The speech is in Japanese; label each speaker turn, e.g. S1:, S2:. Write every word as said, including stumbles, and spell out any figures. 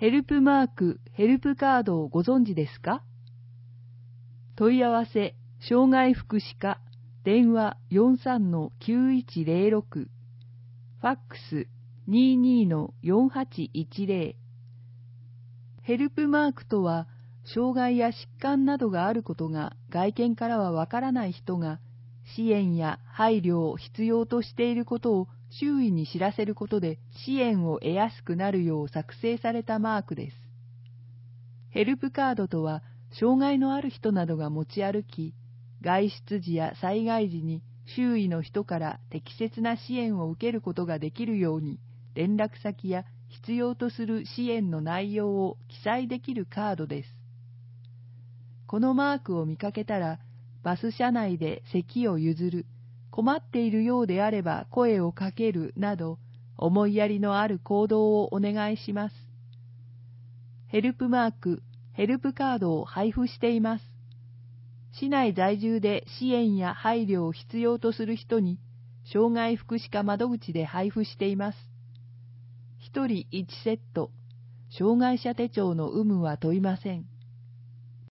S1: ヘルプマーク、ヘルプカードをご存知ですか？問い合わせ、障害福祉課、電話 よんさんのきゅういちゼロろく、ファックス にじゅうにのよんはちいちゼロ。ヘルプマークとは、障害や疾患などがあることが外見からはわからない人が支援や配慮を必要としていることを周囲に知らせることで支援を得やすくなるよう作成されたマークです。ヘルプカードとは、障害のある人などが持ち歩き、外出時や災害時に周囲の人から適切な支援を受けることができるように、連絡先や必要とする支援の内容を記載できるカードです。このマークを見かけたら、バス車内で席を譲る、困っているようであれば声をかけるなど、思いやりのある行動をお願いします。ヘルプマーク、ヘルプカードを配布しています。市内在住で支援や配慮を必要とする人に、障害福祉課窓口で配布しています。ひとりいちセット、障害者手帳の有無は問いません。